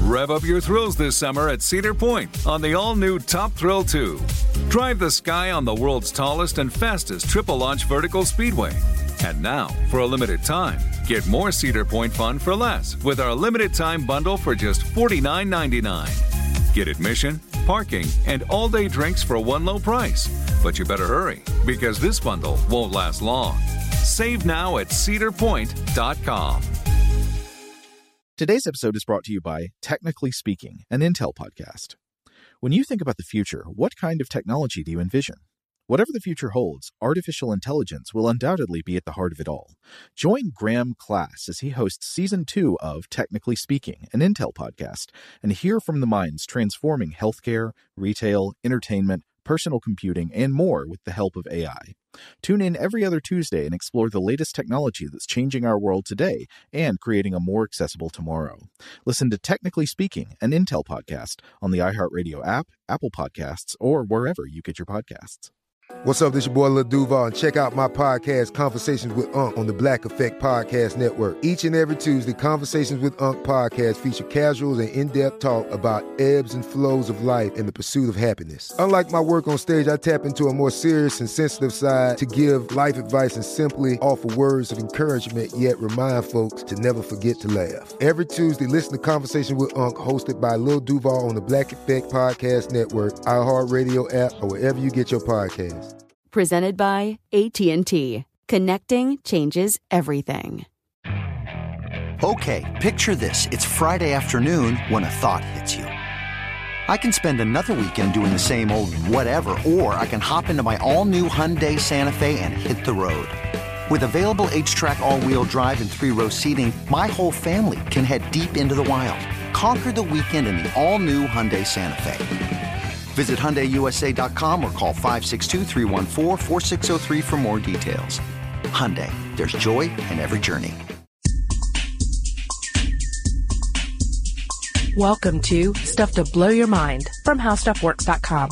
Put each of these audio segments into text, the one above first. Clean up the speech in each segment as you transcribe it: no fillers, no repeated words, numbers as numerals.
Rev up your thrills this summer at Cedar Point on the all-new Top Thrill 2. Drive the sky on the world's tallest and fastest triple-launch vertical speedway. And now, for a limited time, get more Cedar Point fun for less with our limited-time bundle for just $49.99. Get admission, parking, and all-day drinks for one low price. But you better hurry, because this bundle won't last long. Save now at cedarpoint.com. Today's episode is brought to you by Technically Speaking, an Intel podcast. When you think about the future, what kind of technology do you envision? Whatever the future holds, artificial intelligence will undoubtedly be at the heart of it all. Join Graham Class as he hosts Season 2 of Technically Speaking, an Intel podcast, and hear from the minds transforming healthcare, retail, entertainment, personal computing, and more with the help of AI. Tune in every other Tuesday and explore the latest technology that's changing our world today and creating a more accessible tomorrow. Listen to Technically Speaking, an Intel podcast on the iHeartRadio app, Apple Podcasts, or wherever you get your podcasts. What's up, this your boy Lil Duval, and check out my podcast, Conversations with Unc, on the Black Effect Podcast Network. Each and every Tuesday, Conversations with Unc podcast feature casuals and in-depth talk about ebbs and flows of life and the pursuit of happiness. Unlike my work on stage, I tap into a more serious and sensitive side to give life advice and simply offer words of encouragement, yet remind folks to never forget to laugh. Every Tuesday, listen to Conversations with Unc, hosted by Lil Duval on the Black Effect Podcast Network, iHeartRadio app, or wherever you get your podcasts. Presented by AT&T. Connecting changes everything. Okay, picture this. It's Friday afternoon when a thought hits you. I can spend another weekend doing the same old whatever, or I can hop into my all-new Hyundai Santa Fe and hit the road. With available H-Track all-wheel drive and 3-row seating, my whole family can head deep into the wild. Conquer the weekend in the all-new Hyundai Santa Fe. Visit HyundaiUSA.com or call 562-314-4603 for more details. Hyundai, there's joy in every journey. Welcome to Stuff to Blow Your Mind from HowStuffWorks.com.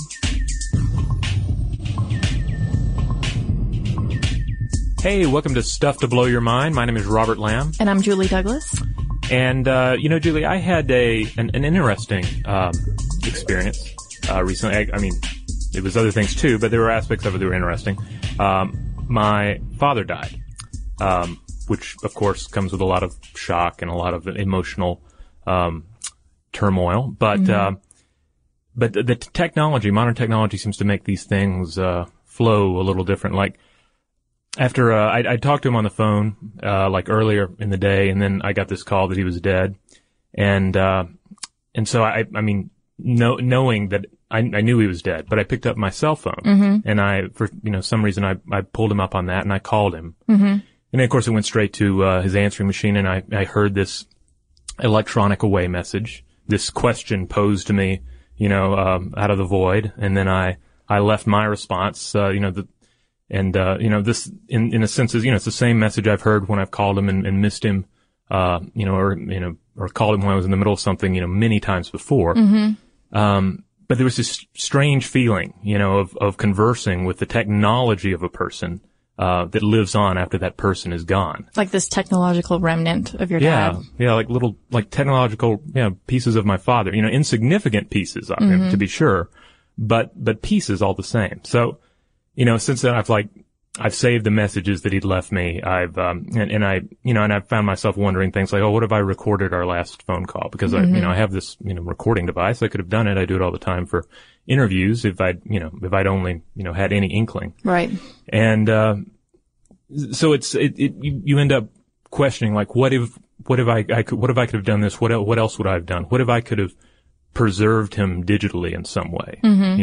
Hey, welcome to Stuff to Blow Your Mind. My name is Robert Lamb. And I'm Julie Douglas. And, Julie, I had an interesting experience recently. I mean, it was other things too, but there were aspects of it that were interesting. My father died, which, of course, comes with a lot of shock and a lot of emotional turmoil. But the technology, modern technology, seems to make these things flow a little different. Like, after I talked to him on the phone like earlier in the day, and then I got this call that he was dead, and so I mean, knowing that I knew he was dead, but I picked up my cell phone, and for some reason I pulled him up on that, and I called him, and then of course it went straight to his answering machine, and I heard this electronic away message, this question posed to me, out of the void, and then I left my response, this in a sense is, it's the same message I've heard when I've called him and missed him, or called him when I was in the middle of something, many times before. But there was this strange feeling, of conversing with the technology of a person, that lives on after that person is gone. Like this technological remnant of your dad. Yeah, like little, technological, pieces of my father, insignificant pieces of him, to be sure, but pieces all the same. So, since then I've saved the messages that he'd left me. I've found myself wondering things like, what if I recorded our last phone call? Because I have this, recording device. I could have done it. I do it all the time for interviews if I'd only, had any inkling. Right. And, so you end up questioning, like, what if I could have done this? What else would I have done? What if I could have preserved him digitally in some way?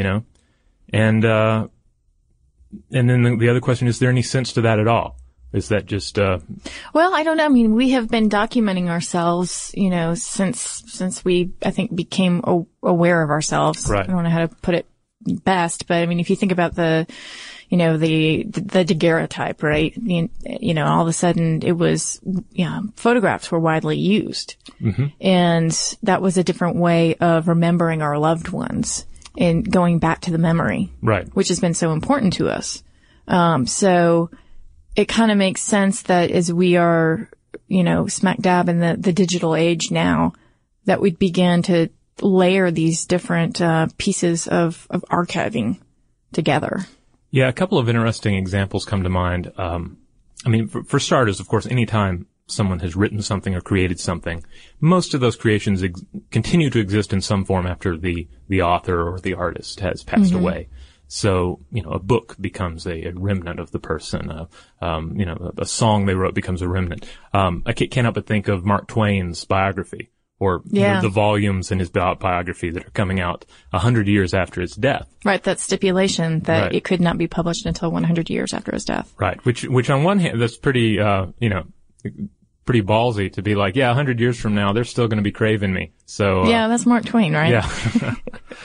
And then the other question, is there any sense to that at all? Is that just, Well, I don't know. I mean, we have been documenting ourselves, since we, I think, became aware of ourselves. Right. I don't know how to put it best, but I mean, if you think about the daguerreotype, right? All of a sudden it was, photographs were widely used. And that was a different way of remembering our loved ones and going back to the memory. Right. Which has been so important to us. So it kind of makes sense that as we are, smack dab in the digital age now, that we'd begin to layer these different pieces of archiving together. Yeah, a couple of interesting examples come to mind. I mean, for starters, of course, anytime someone has written something or created something, most of those creations continue to exist in some form after the author or the artist has passed away. So, a book becomes a remnant of the person. A song they wrote becomes a remnant. I can't help but think of Mark Twain's biography, or the volumes in his biography that are coming out 100 years after his death. Right, that stipulation that it could not be published until 100 years after his death. Right, which on one hand, that's pretty, pretty ballsy to be like, 100 years from now, they're still going to be craving me. So yeah, that's Mark Twain, right? Yeah.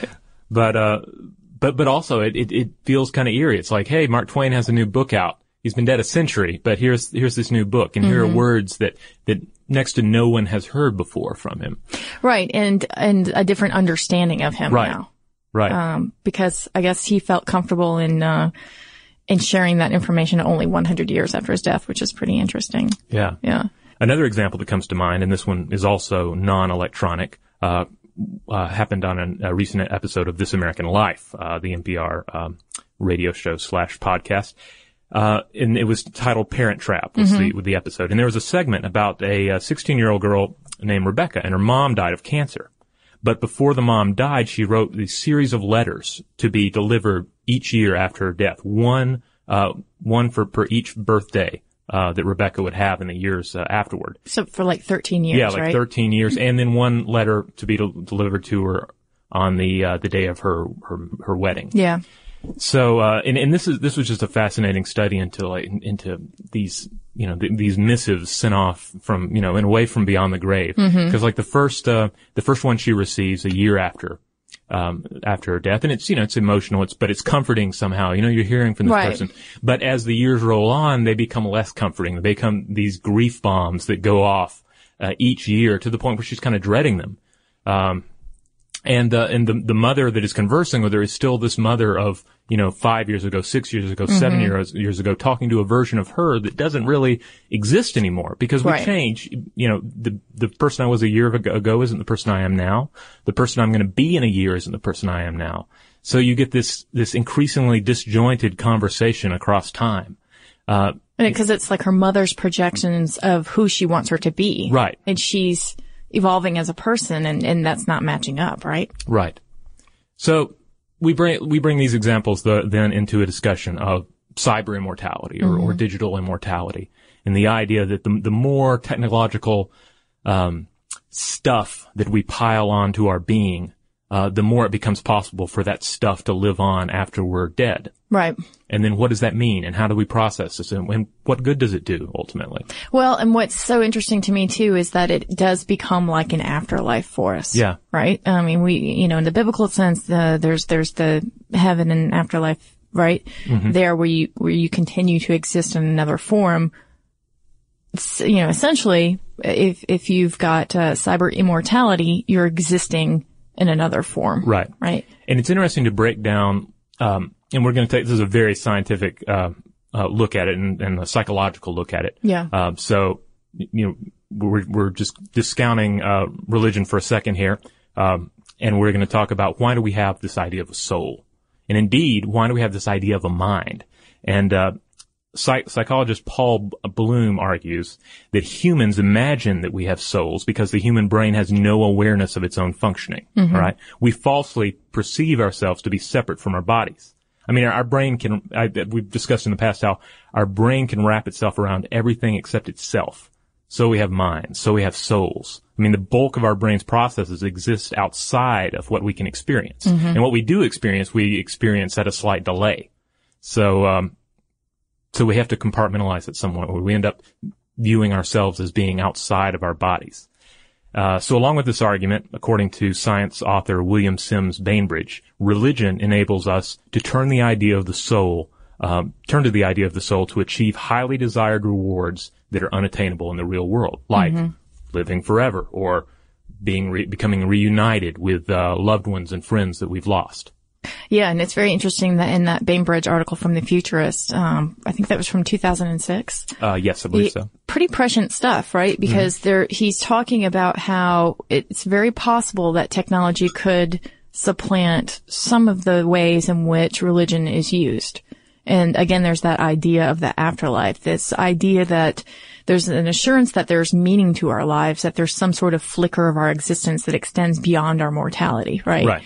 But also it feels kind of eerie. It's like, hey, Mark Twain has a new book out. He's been dead a century, but here's this new book, and here are words that next to no one has heard before from him. Right, and a different understanding of him now. Right. Because I guess he felt comfortable in sharing that information only 100 years after his death, which is pretty interesting. Yeah. Yeah. Another example that comes to mind, and this one is also non-electronic, happened on a recent episode of This American Life, the NPR radio show / podcast. And it was titled Parent Trap was the episode. And there was a segment about a 16-year-old girl named Rebecca, and her mom died of cancer. But before the mom died, she wrote a series of letters to be delivered each year after her death. One per each birthday, that Rebecca would have in the years afterward. So for like 13 years, right? 13 years. And then one letter to be delivered to her on the day of her wedding. Yeah. So, and this was just a fascinating study into these, these missives sent off from, in a way from beyond the grave. Cause like the first one she receives a year after her death, and it's, it's emotional, but it's comforting somehow. You're hearing from this person. But as the years roll on, they become less comforting. They become these grief bombs that go off, each year to the point where she's kind of dreading them. And the mother that is conversing with her is still this mother of, 5 years ago, 6 years ago, 7 years ago, talking to a version of her that doesn't really exist anymore because we change. The person I was a year ago isn't the person I am now. The person I'm going to be in a year isn't the person I am now. So you get this increasingly disjointed conversation across time. Because it's like her mother's projections of who she wants her to be. Right. And she's evolving as a person, and that's not matching up, right? Right. So we bring these examples then into a discussion of cyber immortality or digital immortality, and the idea that the more technological stuff that we pile onto our being, the more it becomes possible for that stuff to live on after we're dead. Right. And then what does that mean? And how do we process this? And what good does it do ultimately? Well, and what's so interesting to me too is that it does become like an afterlife for us. Yeah. Right? I mean, we, in the biblical sense, there's the heaven and afterlife, right? There where you continue to exist in another form. Essentially, if you've got cyber immortality, you're existing in another form. Right. Right. And it's interesting to break down, and we're going to take, this is a very scientific, look at it and a psychological look at it. Yeah. So, we're just discounting, religion for a second here. And we're going to talk about why do we have this idea of a soul? And indeed, why do we have this idea of a mind? And, psychologist Paul Bloom argues that humans imagine that we have souls because the human brain has no awareness of its own functioning. All right. We falsely perceive ourselves to be separate from our bodies. I mean, our brain we've discussed in the past how our brain can wrap itself around everything except itself. So we have minds. So we have souls. I mean, the bulk of our brain's processes exist outside of what we can experience. And what we do experience, we experience at a slight delay. So we have to compartmentalize it somewhat, or we end up viewing ourselves as being outside of our bodies. So along with this argument, according to science author William Sims Bainbridge, religion enables us to turn to the idea of the soul to achieve highly desired rewards that are unattainable in the real world, like living forever or becoming reunited with loved ones and friends that we've lost. Yeah, and it's very interesting that in that Bainbridge article from The Futurist, I think that was from 2006. Yes, I believe so. Pretty prescient stuff, right? Because he's talking about how it's very possible that technology could supplant some of the ways in which religion is used. And again, there's that idea of the afterlife, this idea that there's an assurance that there's meaning to our lives, that there's some sort of flicker of our existence that extends beyond our mortality, right? Right.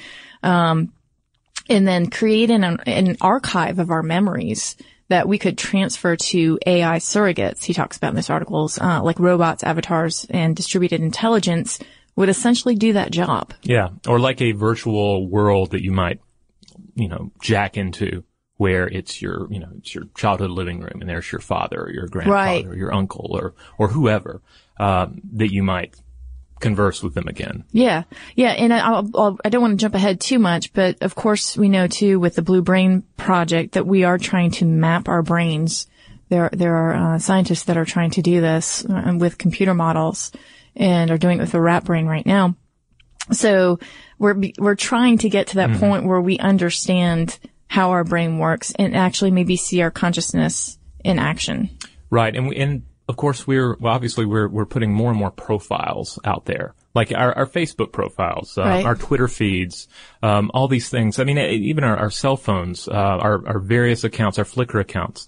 And then create an archive of our memories that we could transfer to AI surrogates. He talks about in this articles, like robots, avatars, and distributed intelligence would essentially do that job. Yeah. Or like a virtual world that you might, jack into, where it's your childhood living room, and there's your father or your grandfather or your uncle or whoever, that you might converse with them again. Yeah. Yeah. And I don't want to jump ahead too much, but of course we know too with the Blue Brain Project that we are trying to map our brains. There are scientists that are trying to do this with computer models and are doing it with the rat brain right now. So we're trying to get to that point where we understand how our brain works and actually maybe see our consciousness in action. Right. And of course we're putting more and more profiles out there, like our Facebook profiles, our Twitter feeds, all these things. I mean, even our cell phones, our various accounts, our Flickr accounts.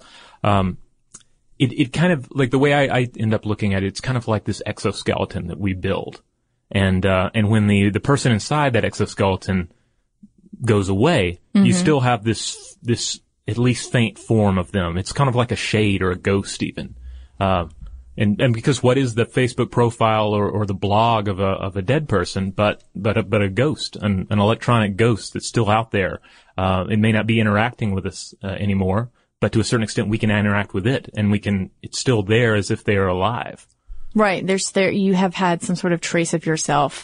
It kind of, like the way I end up looking at it, it's kind of like this exoskeleton that we build. And when the person inside that exoskeleton goes away, you still have this at least faint form of them. It's kind of like a shade or a ghost even. And because what is the Facebook profile or the blog of a dead person, but a ghost, an electronic ghost that's still out there. It may not be interacting with us, anymore, but to a certain extent we can interact with it, and it's still there as if they are alive. Right. You have had some sort of trace of yourself,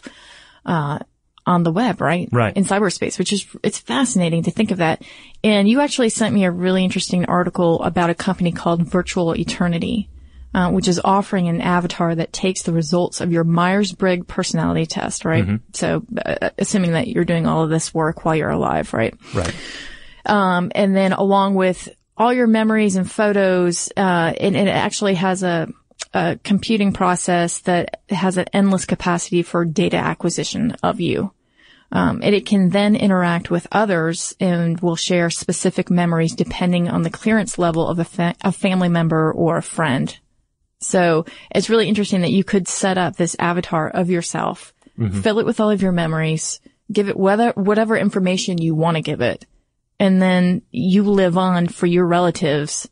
on the web, right? Right. In cyberspace, it's fascinating to think of that. And you actually sent me a really interesting article about a company called Virtual Eternity, which is offering an avatar that takes the results of your Myers-Briggs personality test, right? Mm-hmm. So, assuming that you're doing all of this work while you're alive, right? Right. And then along with all your memories and photos, and it actually has a computing process that has an endless capacity for data acquisition of you. And it can then interact with others and will share specific memories depending on the clearance level of a family member or a friend. So it's really interesting that you could set up this avatar of yourself, fill it with all of your memories, give it whatever information you want to give it, and then you live on for your relatives,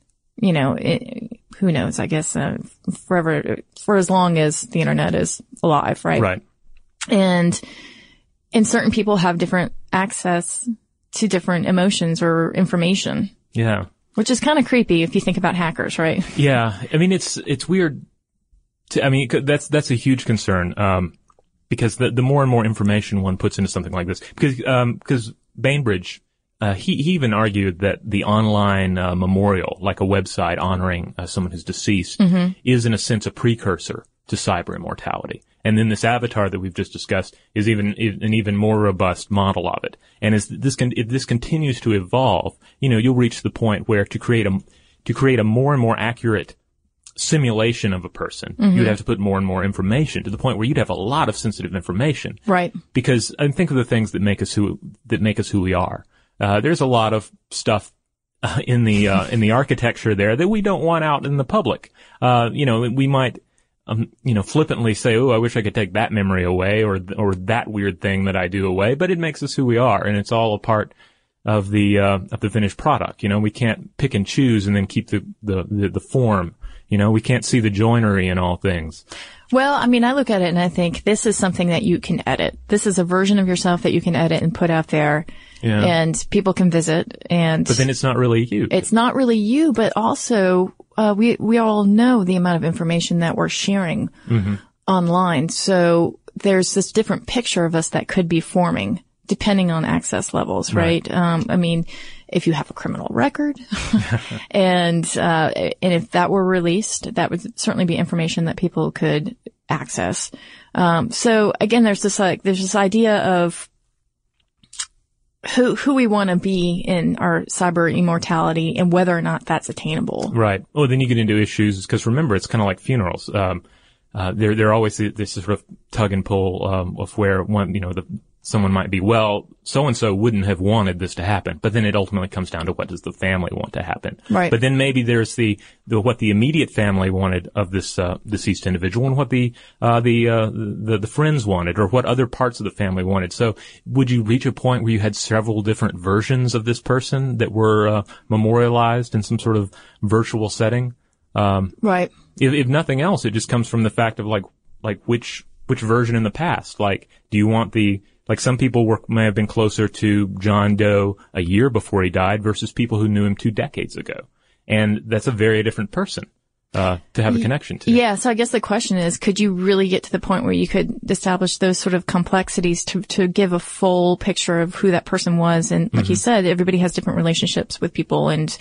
who knows, I guess, forever, for as long as the internet is alive, right? Right. And certain people have different access to different emotions or information. Yeah. Which is kind of creepy if you think about hackers, right? Yeah. I mean, it's weird that's a huge concern, because the more and more information one puts into something like this, because Bainbridge, he even argued that the online memorial, like a website honoring someone who's deceased, is in a sense a precursor to cyber immortality. And then this avatar that we've just discussed is an even more robust model of it. And if this continues to evolve, you'll reach the point where to create a more and more accurate simulation of a person, you'd have to put more and more information to the point where you'd have a lot of sensitive information. Right. Because think of the things that make us who we are. There's a lot of stuff in the architecture there that we don't want out in the public. We might flippantly say, "Oh, I wish I could take that memory away or that weird thing that I do away," but it makes us who we are, and it's all a part of the finished product. We can't pick and choose and then keep the form. We can't see the joinery in all things. Well, I mean, I look at it and I think this is something that you can edit. This is a version of yourself that you can edit and put out there. Yeah. And people can visit, but then it's not really you. It's not really you, but also, we all know the amount of information that we're sharing online. So there's this different picture of us that could be forming depending on access levels, right? I mean, if you have a criminal record and if that were released, that would certainly be information that people could access. So again, there's this idea of, who we want to be in our cyber immortality and whether or not that's attainable. Right. Well, then you get into issues because remember, it's kind of like funerals. They're always this sort of tug and pull, of where someone might be, well, so-and-so wouldn't have wanted this to happen. But then it ultimately comes down to what does the family want to happen. Right. But then maybe there's what the immediate family wanted of this, deceased individual and what the friends wanted or what other parts of the family wanted. So would you reach a point where you had several different versions of this person that were, memorialized in some sort of virtual setting? Right. If nothing else, it just comes from the fact of like which version in the past? Like, do you want some people may have been closer to John Doe a year before he died versus people who knew him 2 decades ago. And that's a very different person, to have a connection to. Yeah. So I guess the question is, could you really get to the point where you could establish those sort of complexities to give a full picture of who that person was? And like you said, everybody has different relationships with people and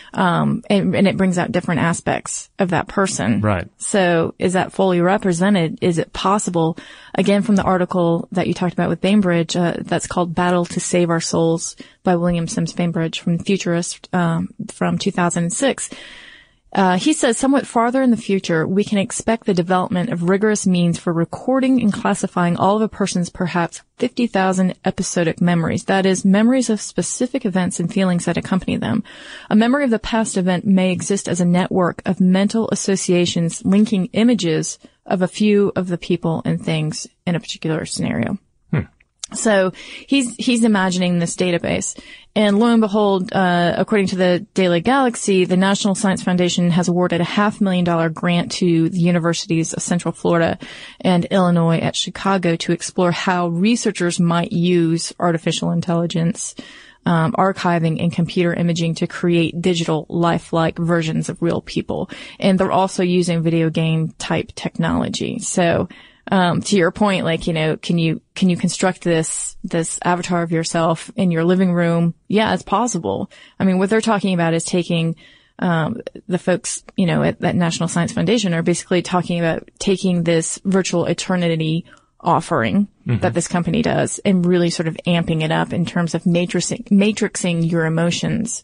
it brings out different aspects of that person. Right. So is that fully represented? Is it possible? Again, from the article that you talked about with Bainbridge, that's called Battle to Save Our Souls by William Sims Bainbridge from Futurist, from 2006. He says somewhat farther in the future, we can expect the development of rigorous means for recording and classifying all of a person's perhaps 50,000 episodic memories. That is, memories of specific events and feelings that accompany them. A memory of the past event may exist as a network of mental associations linking images of a few of the people and things in a particular scenario. So he's imagining this database. And lo and behold, according to the Daily Galaxy, the National Science Foundation has awarded a $500,000 grant to the universities of Central Florida and Illinois at Chicago to explore how researchers might use artificial intelligence, archiving and computer imaging to create digital lifelike versions of real people. And they're also using video game type technology. So, to your point, can you construct this avatar of yourself in your living room? Yeah, it's possible. I mean, what they're talking about is taking, the folks, at that National Science Foundation are basically talking about taking this virtual eternity offering that this company does and really sort of amping it up in terms of matrixing your emotions,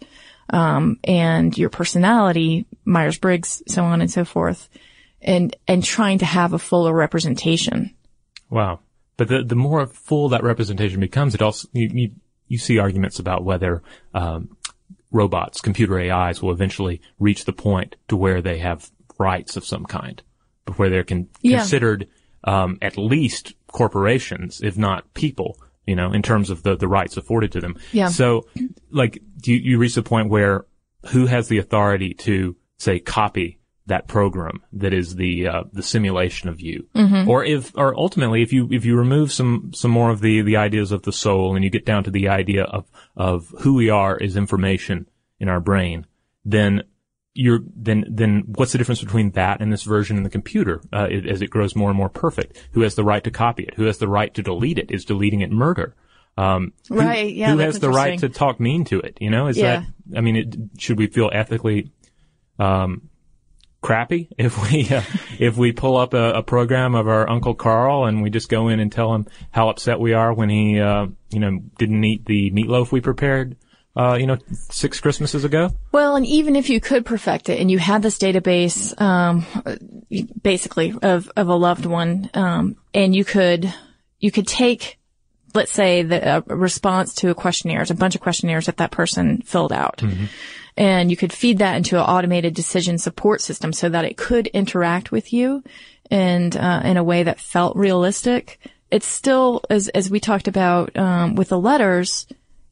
and your personality, Myers-Briggs, so on and so forth. And trying to have a fuller representation. Wow. But the more full that representation becomes, it also, you see arguments about whether, robots, computer AIs will eventually reach the point to where they have rights of some kind, but where they're considered, at least corporations, if not people, in terms of the rights afforded to them. Yeah. So, do you reach the point where who has the authority to, say, copy that program that is the simulation of you, or ultimately if you remove some more of the ideas of the soul and you get down to the idea of who we are as information in our brain, then what's the difference between that and this version in the computer as it grows more and more perfect? Who has the right to copy it? Who has the right to delete it? Is deleting it murder? Right. Yeah. Who has the right to talk mean to it? Should we feel ethically crappy if we pull up a program of our Uncle Carl and we just go in and tell him how upset we are when he didn't eat the meatloaf we prepared 6 Christmases ago? Well, and even if you could perfect it and you had this database basically of a loved one, and you could take, let's say, the response to a bunch of questionnaires that person filled out. And you could feed that into an automated decision support system so that it could interact with you and in a way that felt realistic. It's still, as we talked about with the letters,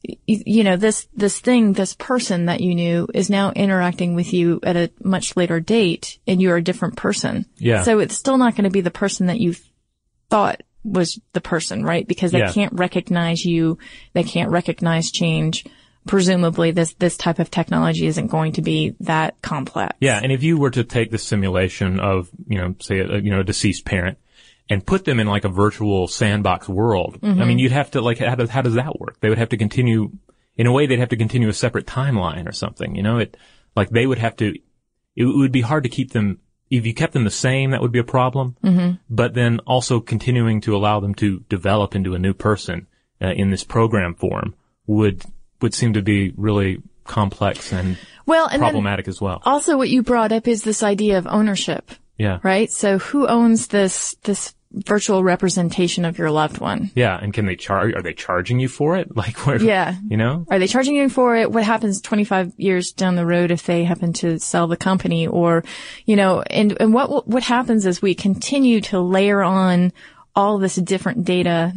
this person that you knew is now interacting with you at a much later date, and you're a different person. Yeah. So it's still not going to be the person that you thought was the person, right? Because they can't recognize you, they can't recognize change. Presumably this type of technology isn't going to be that complex. Yeah, and if you were to take the simulation of, say a deceased parent and put them in like a virtual sandbox world, I mean, you'd have to how does that work? They would have to continue, in a way they'd have to continue a separate timeline or something, they would have to, it would be hard to keep them, if you kept them the same, that would be a problem. But then also continuing to allow them to develop into a new person, in this program form would seem to be really complex and problematic as well. Also, what you brought up is this idea of ownership. Yeah. Right? So who owns this virtual representation of your loved one? Yeah. And can they are they charging you for it? Like, where, yeah. You know? Are they charging you for it? What happens 25 years down the road if they happen to sell the company? Or, you know, and what happens is we continue to layer on all this different data,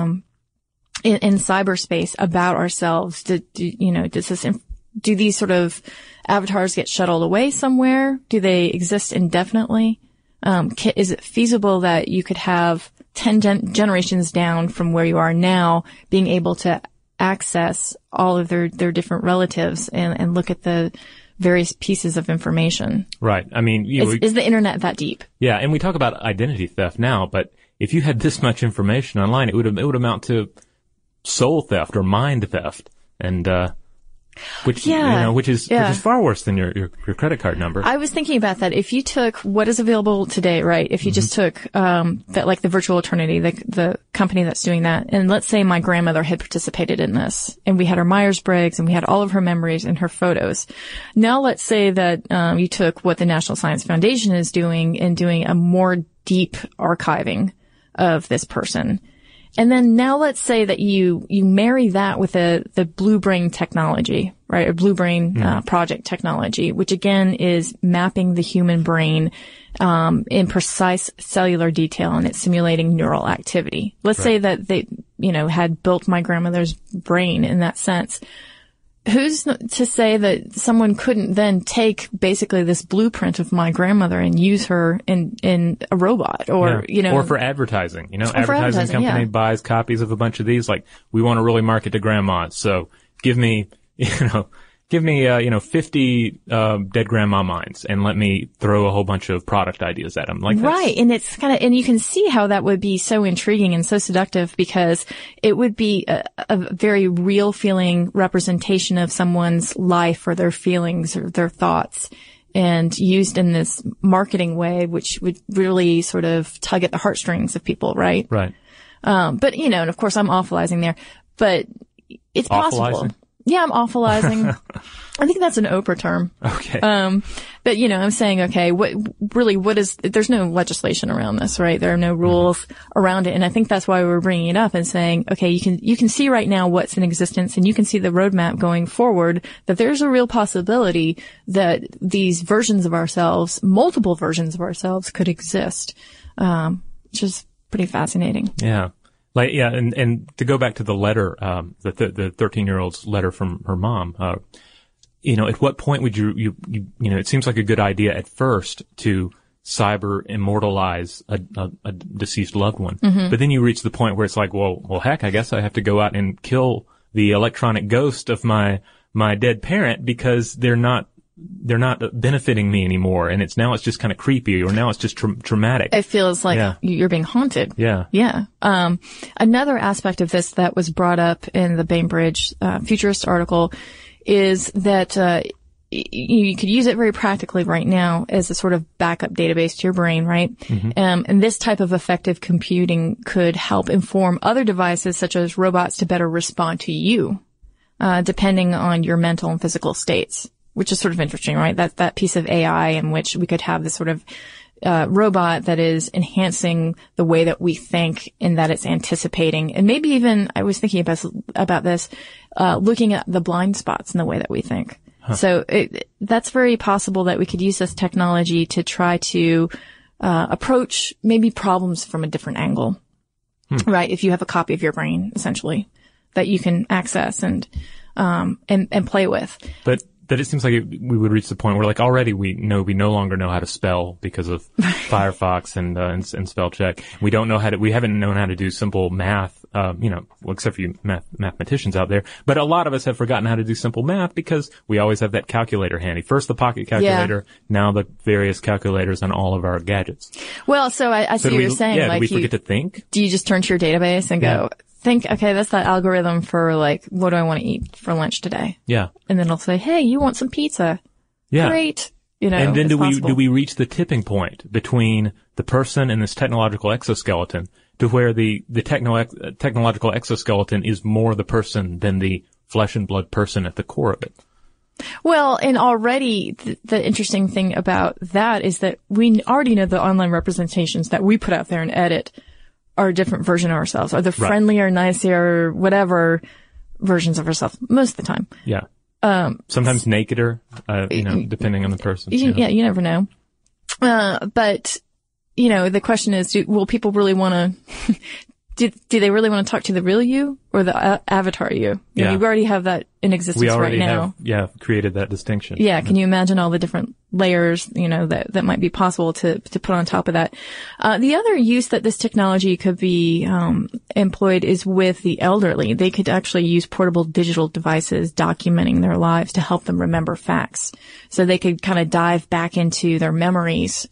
in cyberspace about ourselves. Do these sort of avatars get shuttled away somewhere? Do they exist indefinitely? Is it feasible that you could have 10 generations down from where you are now being able to access all of their different relatives and look at the various pieces of information? Right. I mean, is the internet that deep? Yeah. And we talk about identity theft now, but if you had this much information online, it would amount to soul theft or mind theft. And, which is far worse than your credit card number. I was thinking about that. If you took what is available today, right? If you just took, that, like the virtual eternity, the company that's doing that. And let's say my grandmother had participated in this and we had her Myers-Briggs and we had all of her memories and her photos. Now let's say that, you took what the National Science Foundation is doing and doing a more deep archiving of this person. And then now let's say that you marry that with the Blue Brain technology, right? Or Blue Brain, project technology, which again is mapping the human brain, in precise cellular detail, and it's simulating neural activity. Let's say that they, had built my grandmother's brain in that sense. Who's to say that someone couldn't then take basically this blueprint of my grandmother and use her in a robot or, or for advertising, advertising company buys copies of a bunch of these, like, we want to really market to grandmas. So give me 50, dead grandma minds and let me throw a whole bunch of product ideas at them. Like, right. And it's and you can see how that would be so intriguing and so seductive because it would be a very real feeling representation of someone's life or their feelings or their thoughts and used in this marketing way, which would really sort of tug at the heartstrings of people. Right. Right. But, and of course I'm awfulizing there, but it's possible. Yeah, I'm awfulizing. I think that's an Oprah term. Okay. But I'm saying, okay, there's no legislation around this, right? There are no rules around it. And I think that's why we're bringing it up and saying, okay, you can see right now what's in existence and you can see the roadmap going forward that there's a real possibility that these versions of ourselves, multiple versions of ourselves could exist. Which is pretty fascinating. Yeah. And to go back to the letter, the 13-year-old's letter from her mom, at what point would you it seems like a good idea at first to cyber immortalize a deceased loved one. Mm-hmm. But then you reach the point where it's like, well, heck, I guess I have to go out and kill the electronic ghost of my dead parent because they're not benefiting me anymore, and it's just kind of creepy, or now it's just traumatic. It feels like you're being haunted. Yeah. Yeah. Another aspect of this that was brought up in the Bainbridge Futurist article is that you could use it very practically right now as a sort of backup database to your brain, right? Mm-hmm. And this type of effective computing could help inform other devices such as robots to better respond to you, depending on your mental and physical states. Which is sort of interesting, right? That piece of AI in which we could have this sort of robot that is enhancing the way that we think and that it's anticipating. And maybe even, I was thinking about this, looking at the blind spots in the way that we think. Huh. So that's very possible that we could use this technology to try to approach maybe problems from a different angle. Right? If you have a copy of your brain, essentially, that you can access and play with. But it seems like we would reach the point where, like, already we no longer know how to spell because of Firefox and spell check. We haven't known how to do simple math, except for you mathematicians out there. But a lot of us have forgotten how to do simple math because we always have that calculator handy. First the pocket calculator, now the various calculators on all of our gadgets. Well, so I see what you're saying. Yeah, like, do we forget to think? Do you just turn to your database and go, think, okay, that's that algorithm for, like, what do I want to eat for lunch today? Yeah. And then it'll say, hey, you want some pizza? Yeah. Great. And then do we reach the tipping point between the person and this technological exoskeleton to where the technological exoskeleton is more the person than the flesh and blood person at the core of it. Well, and already the interesting thing about that is that we already know the online representations that we put out there and edit are a different version of ourselves, or the friendlier, nicer, whatever versions of ourselves most of the time. Yeah. Sometimes nakeder, depending on the person. Yeah, you never know. But, the question is, will people really want to, do they really want to talk to the real you or the avatar you? You already have that in existence right now. We already have created that distinction. Yeah. Can you imagine all the different layers, that might be possible to put on top of that? The other use that this technology could be, employed is with the elderly. They could actually use portable digital devices documenting their lives to help them remember facts. So they could kind of dive back into their memories,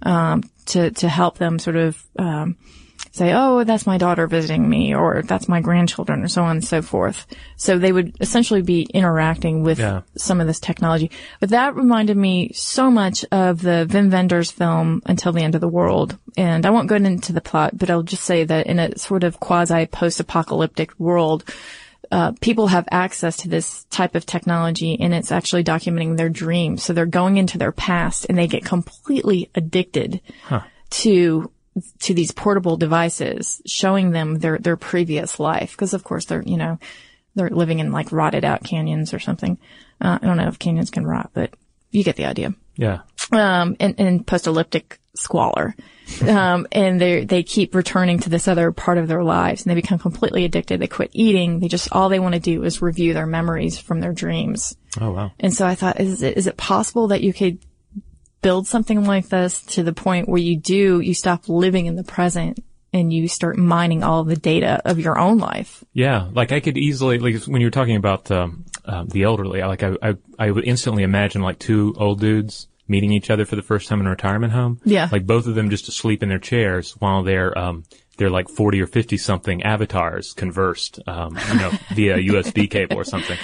to help them sort of, say, oh, that's my daughter visiting me, or that's my grandchildren, or so on and so forth. So they would essentially be interacting with some of this technology. But that reminded me so much of the Wim Wenders film Until the End of the World. And I won't go into the plot, but I'll just say that in a sort of quasi-post-apocalyptic world, people have access to this type of technology, and it's actually documenting their dreams. So they're going into their past, and they get completely addicted to these portable devices, showing them their previous life. Because of course they're living in like rotted out canyons or something. I don't know if canyons can rot, but you get the idea. Yeah. And post-apocalyptic squalor. And they keep returning to this other part of their lives, and they become completely addicted. They quit eating. All they want to do is review their memories from their dreams. Oh, wow. And so I thought, is it possible that you could build something like this to the point where you stop living in the present and you start mining all the data of your own life? Yeah. Like I could easily, like when you were talking about, the elderly, I would instantly imagine like two old dudes meeting each other for the first time in a retirement home. Yeah. Like both of them just asleep in their chairs while they're like 40 or 50 something avatars conversed, via USB cable or something,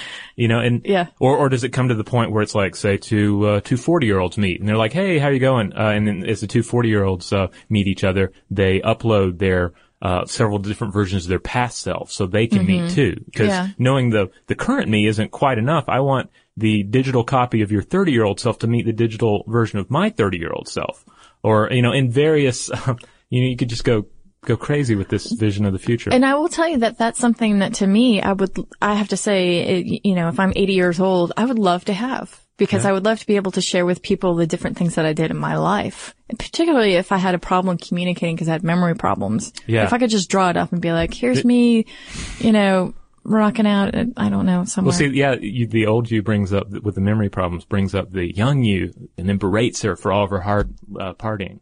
or does it come to the point where it's like, say, two 40-year-olds meet and they're like, hey, how you going? And then as the two 40-year-olds, meet each other, they upload their, several different versions of their past selves so they can meet too. Cause knowing the current me isn't quite enough. I want the digital copy of your 30-year-old self to meet the digital version of my 30-year-old self. Or, in various, you could just go crazy with this vision of the future. And I will tell you that that's something that to me, I have to say, if I'm 80 years old, I would love to have, because I would love to be able to share with people the different things that I did in my life. And particularly if I had a problem communicating because I had memory problems. Yeah. If I could just draw it up and be like, here's me, rocking out, I don't know, somewhere. Well, see, the old you brings up, with the memory problems, brings up the young you and then berates her for all of her hard partying.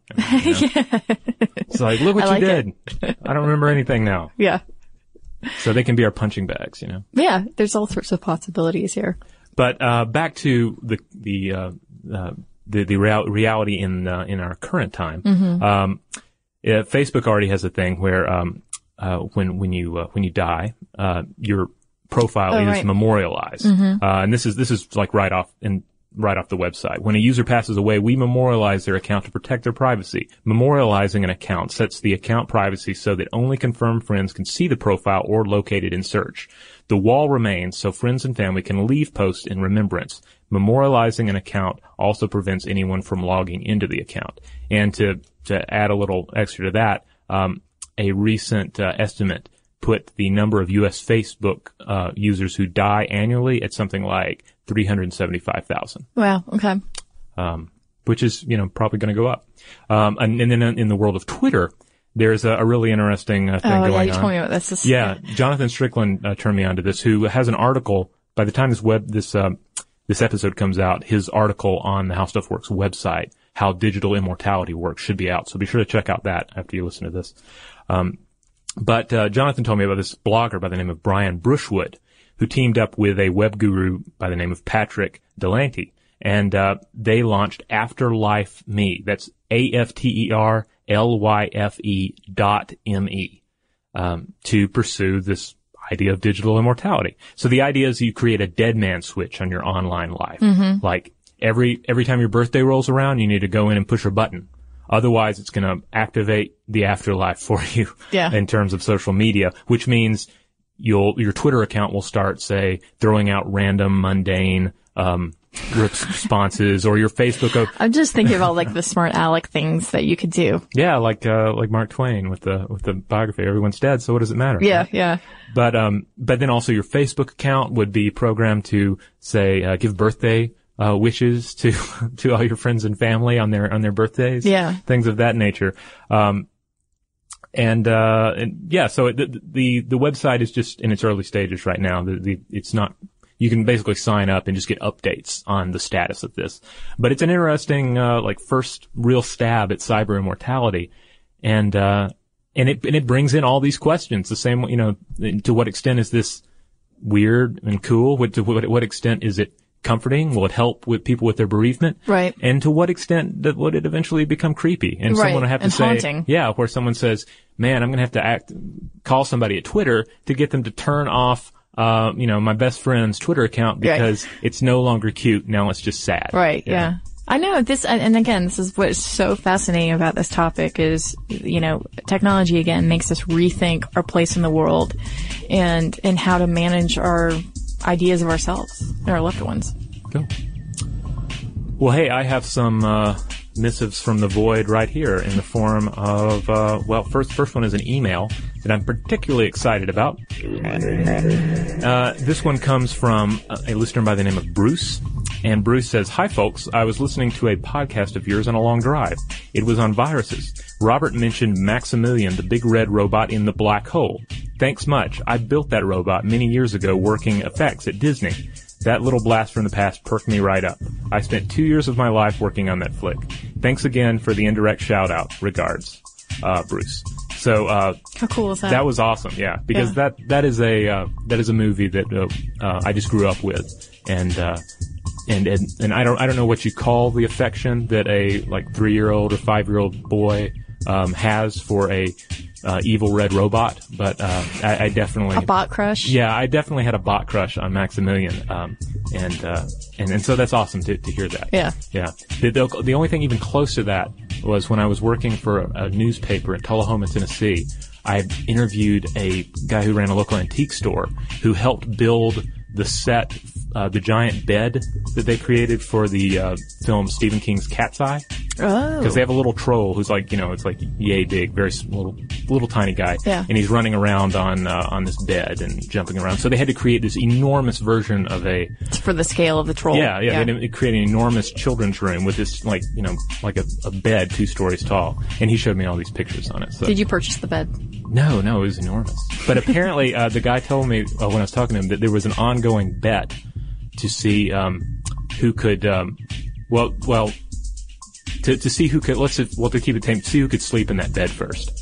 It's like, look what you did. I don't remember anything now. Yeah. So they can be our punching bags, Yeah, there's all sorts of possibilities here. But back to the reality in our current time. Facebook already has a thing where when you die, your profile is memorialized. And this is like right off the website. When a user passes away, we memorialize their account to protect their privacy. Memorializing an account sets the account privacy so that only confirmed friends can see the profile or locate it in search. The wall remains so friends and family can leave posts in remembrance. Memorializing an account also prevents anyone from logging into the account. And to add a little extra to that, a recent estimate put the number of U.S. Facebook users who die annually at something like 375,000. Wow. Okay. Which is, probably going to go up. And then in the world of Twitter, there's a really interesting thing going on. Oh, yeah, you told me about this. Jonathan Strickland turned me on to this, who has an article. By the time this episode comes out, his article on the How Stuff Works website, How Digital Immortality Works, should be out. So be sure to check out that after you listen to this. But Jonathan told me about this blogger by the name of Brian Brushwood, who teamed up with a web guru by the name of Patrick Delanty. And they launched Afterlife Me. That's AFTERLYFE.me to pursue this idea of digital immortality. So the idea is you create a dead man switch on your online life. Like every time your birthday rolls around, you need to go in and push a button. Otherwise, it's going to activate the afterlife for you in terms of social media, which means your Twitter account will start, say, throwing out random, mundane, responses, or your Facebook. I'm just thinking about like the smart aleck things that you could do. Yeah, like Mark Twain with the biography. Everyone's dead, so what does it matter? Yeah, right? yeah. But then also your Facebook account would be programmed to say, give birthday wishes to all your friends and family on their birthdays. Yeah. Things of that nature. So the website is just in its early stages right now. It's not, you can basically sign up and just get updates on the status of this. But it's an interesting, first real stab at cyber immortality. And it brings in all these questions. The same, to what extent is this weird and cool? To what extent is it comforting? Will it help with people with their bereavement? Right. And to what extent would it eventually become creepy? And someone would have to say, haunting. Yeah, where someone says, man, I'm going to have to call somebody at Twitter to get them to turn off my best friend's Twitter account because it's no longer cute. Now it's just sad. Right. Yeah. I know this, and again, this is what's so fascinating about this topic is, technology again makes us rethink our place in the world and how to manage our ideas of ourselves and our loved ones. Cool. Well, hey, I have some, missives from the void right here in the form of, first one is an email that I'm particularly excited about. This one comes from a listener by the name of Bruce. And Bruce says, "Hi folks, I was listening to a podcast of yours on a long drive. It was on viruses. Robert mentioned Maximilian, the big red robot in the black hole. Thanks much. I built that robot many years ago working effects at Disney. That little blast from the past perked me right up. I spent 2 years of my life working on that flick. Thanks again for the indirect shout out. Regards, Bruce." So, how cool is that? That was awesome. Yeah. Because that is a movie that, I just grew up with. And I don't know what you call the affection that a 3-year-old or 5-year-old boy, has for a, evil red robot, but, I definitely. A bot crush? Yeah, I definitely had a bot crush on Maximilian. And so that's awesome to hear that. Yeah. Yeah. The only thing even close to that was when I was working for a newspaper in Tullahoma, Tennessee. I interviewed a guy who ran a local antique store who helped build the set, the giant bed that they created for the film Stephen King's Cat's Eye. Oh. Because they have a little troll who's it's like yay big, very little tiny guy. Yeah. And he's running around on this bed and jumping around. So they had to create this enormous version of for the scale of the troll. Yeah. They had to create an enormous children's room with this like a bed 2 stories tall. And he showed me all these pictures on it. So. Did you purchase the bed? No, it was enormous. But apparently, the guy told me when I was talking to him that there was an ongoing bet to see who could, to see who could. To keep it tame, see who could sleep in that bed first.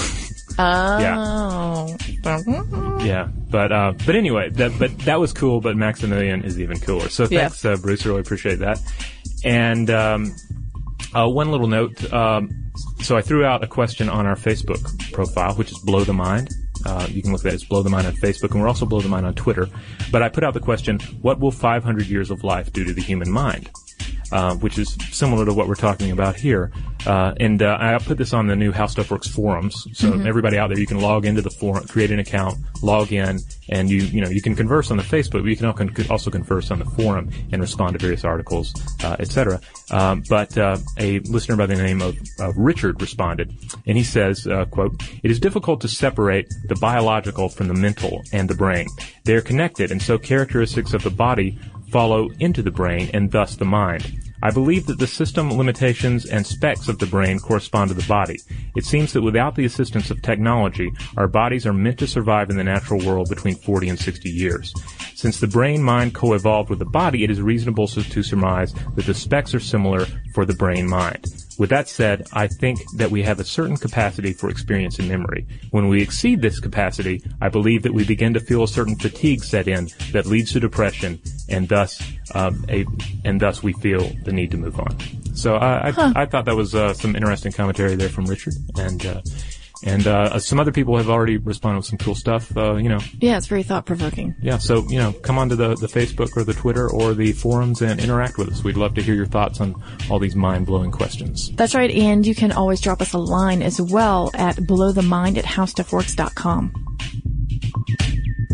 Yeah. Yeah, but anyway, that was cool. But Maximilian is even cooler. So thanks, Bruce. Really appreciate that. And one little note. So I threw out a question on our Facebook profile, which is Blow the Mind. You can look at that as Blow the Mind on Facebook, and we're also Blow the Mind on Twitter. But I put out the question, what will 500 years of life do to the human mind? Which is similar to what we're talking about here. And I put this on the new How Stuff Works forums. So everybody out there, you can log into the forum, create an account, log in, and you can converse on the Facebook, but you can also converse on the forum and respond to various articles, etc. But a listener by the name of Richard responded, and he says, quote, "It is difficult to separate the biological from the mental and the brain. They are connected, and so characteristics of the body follow into the brain and thus the mind. I believe that the system limitations and specs of the brain correspond to the body. It seems that without the assistance of technology, our bodies are meant to survive in the natural world between 40 and 60 years. Since the brain-mind co-evolved with the body, it is reasonable to surmise that the specs are similar for the brain-mind. With that said, I think that we have a certain capacity for experience and memory. When we exceed this capacity, I believe that we begin to feel a certain fatigue set in that leads to depression, and thus we feel the need to move on." So I thought that was some interesting commentary there from Richard, and some other people have already responded with some cool stuff. Yeah, it's very thought provoking. Yeah, so come onto the Facebook or the Twitter or the forums and interact with us. We'd love to hear your thoughts on all these mind-blowing questions. That's right, and you can always drop us a line as well at blowthemind@howstuffworks.com.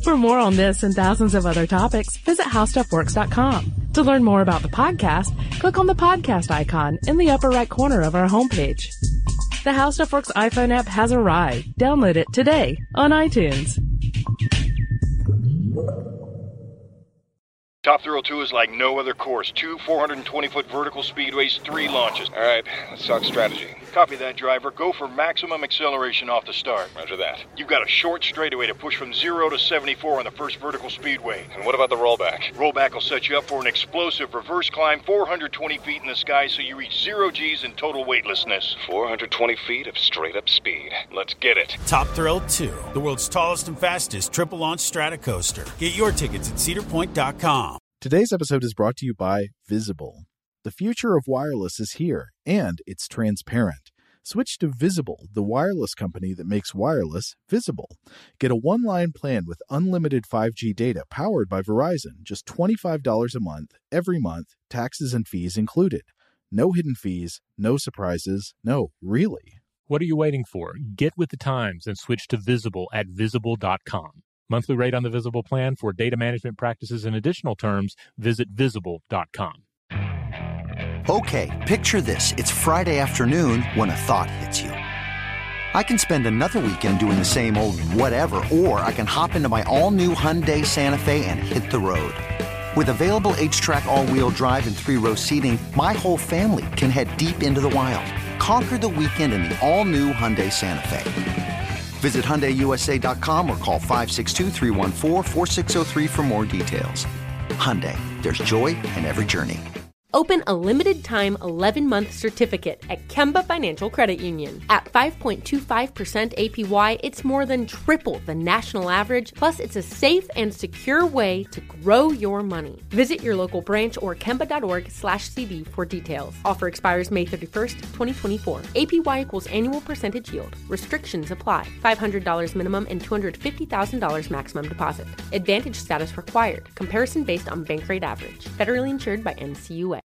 For more on this and thousands of other topics, visit HowStuffWorks.com. To learn more about the podcast, click on the podcast icon in the upper right corner of our homepage. The How Stuff Works iPhone app has arrived. Download it today on iTunes. Top Thrill 2 is like no other course. 2 420-foot vertical speedways, 3 launches. All right, let's talk strategy. Copy that, driver. Go for maximum acceleration off the start. Roger that. You've got a short straightaway to push from 0 to 74 on the first vertical speedway. And what about the rollback? Rollback will set you up for an explosive reverse climb 420 feet in the sky so you reach 0 G's in total weightlessness. 420 feet of straight-up speed. Let's get it. Top Thrill 2, the world's tallest and fastest triple-launch Stratocoaster. Get your tickets at cedarpoint.com. Today's episode is brought to you by Visible. The future of wireless is here, and it's transparent. Switch to Visible, the wireless company that makes wireless visible. Get a one-line plan with unlimited 5G data powered by Verizon, just $25 a month, every month, taxes and fees included. No hidden fees, no surprises, no, really. What are you waiting for? Get with the times and switch to Visible at Visible.com. Monthly rate on the Visible plan for data management practices and additional terms, visit Visible.com. Okay, picture this. It's Friday afternoon when a thought hits you. I can spend another weekend doing the same old whatever, or I can hop into my all-new Hyundai Santa Fe and hit the road. With available H-Track all-wheel drive and 3-row seating, my whole family can head deep into the wild. Conquer the weekend in the all-new Hyundai Santa Fe. Visit HyundaiUSA.com or call 562-314-4603 for more details. Hyundai, there's joy in every journey. Open a limited-time 11-month certificate at Kemba Financial Credit Union. At 5.25% APY, it's more than triple the national average, plus it's a safe and secure way to grow your money. Visit your local branch or kemba.org/cb for details. Offer expires May 31st, 2024. APY equals annual percentage yield. Restrictions apply. $500 minimum and $250,000 maximum deposit. Advantage status required. Comparison based on bank rate average. Federally insured by NCUA.